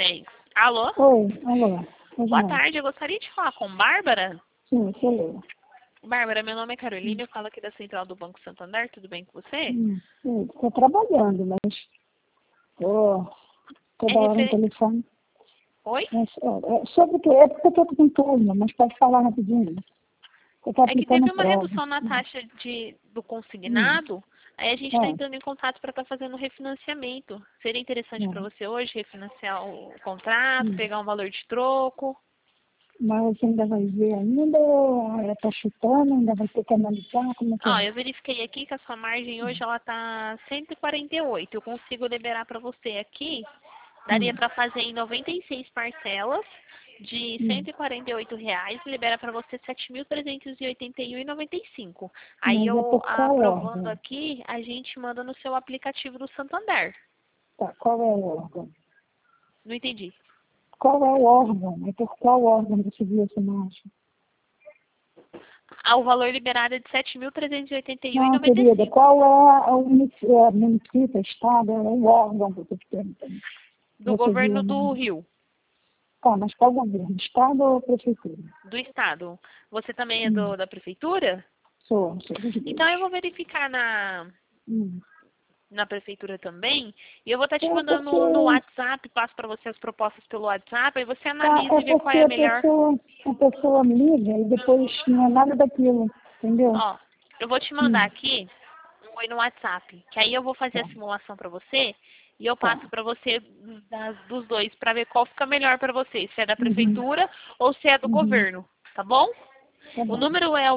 consegue. Alô? Oi, alô. Boa tarde, eu gostaria de falar com Bárbara. Sim, excelente. Bárbara, meu nome é Carolina, eu falo aqui da Central do Banco Santander, tudo bem com você? Estou trabalhando, mas estou toda hora no telefone. Oi? Mas, sobre o que? É porque eu estou com turma, mas pode falar rapidinho. Eu estou É que aplicando teve uma prova. redução na taxa do consignado, aí a gente está É. entrando em contato para estar fazendo refinanciamento. Seria interessante para você hoje refinanciar o contrato, pegar um valor de troco? Mas você ainda vai ver ainda, ou está chutando, ainda vai ter que analisar, como é que Ó, é? eu verifiquei aqui que a sua margem hoje ela tá 148. Eu consigo liberar para você aqui. Daria para fazer em 96 parcelas de R$ 148, libera para você 7.381,95. Aí Mas é eu por qual aprovando órgão? aqui, a gente manda no seu aplicativo do Santander. Tá, qual é o órgão? Não entendi. Qual é o órgão? É por qual órgão você viu essa margem? Ah, o valor liberado é de Não, querida, 7.381,95. qual é o município, estado, é o órgão que eu estou te perguntando? Do Você viu, governo do né? Rio, Tá, mas qual governo? Estado ou prefeitura? do estado. Você também é Hum, da prefeitura? sou dos Então eu dois. vou verificar Hum. na prefeitura também. E eu vou estar te É mandando porque, no WhatsApp, passo para você as propostas pelo WhatsApp, aí você tá, analisa é e vê qual porque é a melhor. a pessoa me liga e depois não é nada daquilo, entendeu? Ó, eu vou te mandar aqui um oi no WhatsApp, que aí eu vou fazer Tá, a simulação para você e eu tá. passo para você dos dois para ver qual fica melhor para você, se é da Uhum, prefeitura ou se é do uhum, governo, tá bom? tá O bom. número é o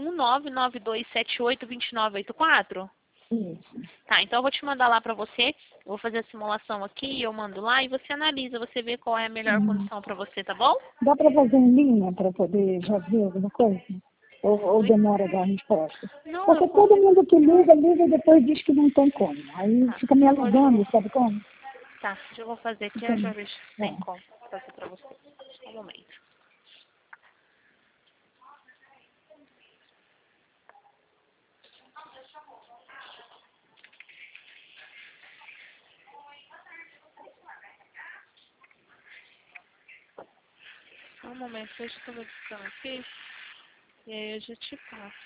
21992782984. Isso. Tá, então eu vou te mandar lá pra você. Vou fazer a simulação aqui e eu mando lá e você analisa, você vê qual é a melhor Uhum. condição pra você, tá bom? Dá para fazer em linha para poder já ver alguma coisa? Ou demora a dar a resposta? Não, eu Porque todo consigo. mundo que liga, liga e depois diz que não tem como. Aí Tá, fica me eu vou te. alugando, sabe como? Tá, eu vou fazer aqui, eu já Entende? vejo se É. tem como fazer pra você. Só um momento. Só um momento, eu já tô verificando aqui. E aí eu já te passo.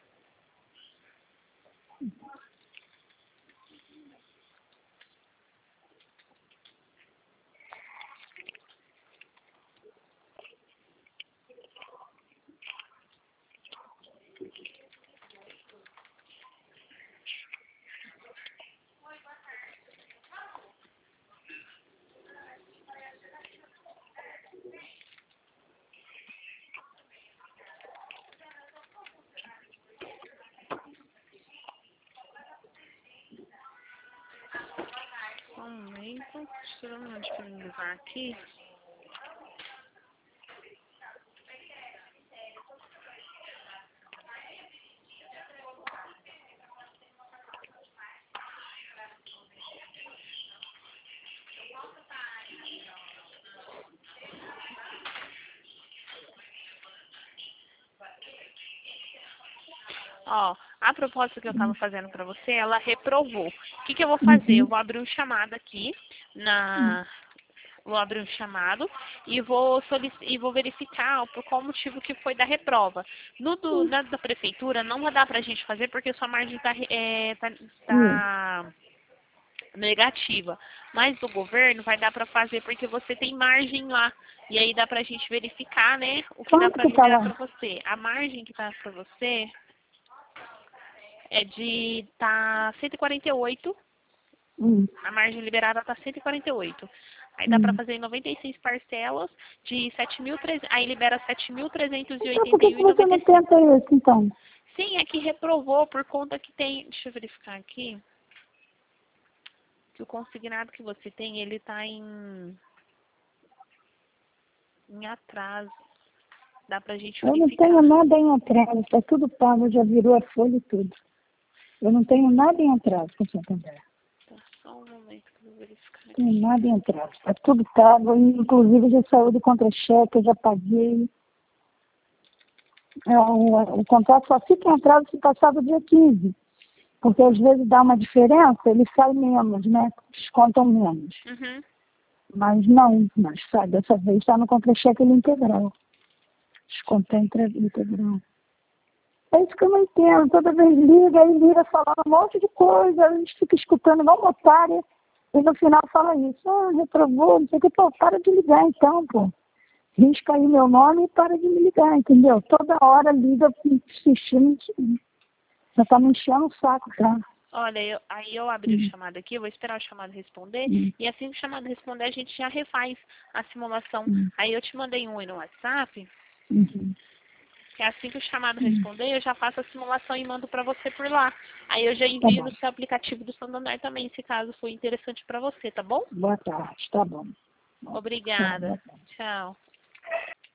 Só um momento. Deixa eu dar uma disponibilizar aqui. Ó, a proposta que eu estava fazendo para você, ela reprovou. O que, que eu vou fazer? Eu Uhum. vou abrir um chamado aqui vou abrir um chamado e vou verificar por qual motivo que foi da reprova. Na da prefeitura não vai dar pra gente fazer porque sua margem tá negativa. Mas do governo vai dar pra fazer porque você tem margem lá. E aí dá pra gente verificar, né, o que dá Quanto pra que tá liberar pra lá? você. A margem que tá pra você é de 148. A margem liberada tá 148. Aí dá para Hum. fazer em 96 parcelas de 7.300. Aí libera Então por que que você não 7.381,95. tenta isso, então? Sim, é que reprovou por conta que tem. Deixa eu verificar aqui. Que o consignado que você tem, ele tá em atraso. Dá pra gente Eu não tenho verificar. nada em atraso, está tudo pago, já virou a folha e tudo. Eu não tenho nada em atraso com o Santander. Tá, só um momento que eu vou verificar Não tenho aqui. nada em atraso. Está tudo pago, inclusive já saiu do contra-cheque, eu já paguei. O contrato só fica em atraso se passar do dia 15. Porque às vezes dá uma diferença, ele sai menos, né? Descontam menos. Uhum. Mas não, mas sabe, dessa vez está no contra-cheque integral. Descontei integral. É isso que eu não entendo. Toda vez liga, aí liga falando um monte de coisa, a gente fica escutando igual uma otária, e no final fala isso. Ah, reprovou, não sei o que. Pô, para de ligar então, pô. Risca aí meu nome e para de me ligar, entendeu? Toda hora liga insistindo. Já tá me enchendo o saco, tá? Olha, aí eu abri o chamado aqui, eu vou esperar o chamado responder, e assim que o chamado responder, a gente já refaz a simulação. Aí eu te mandei um aí no WhatsApp, que assim que o chamado responder, eu já faço a simulação e mando para você por lá. Aí eu já envio no seu aplicativo do Santander também, se caso for interessante para você, tá bom? Boa tarde, tá bom. Obrigada. Tchau.